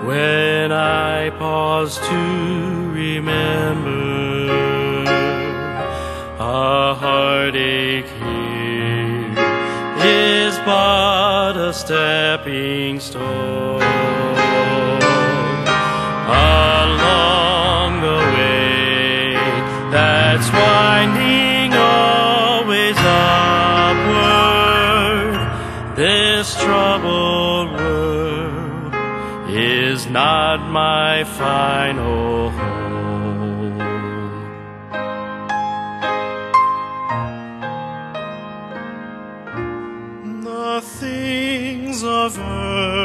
when I pause to remember, a heartache here is but a stepping stone along the way that's winding always upward. This troubled world is not my final home. The things of earth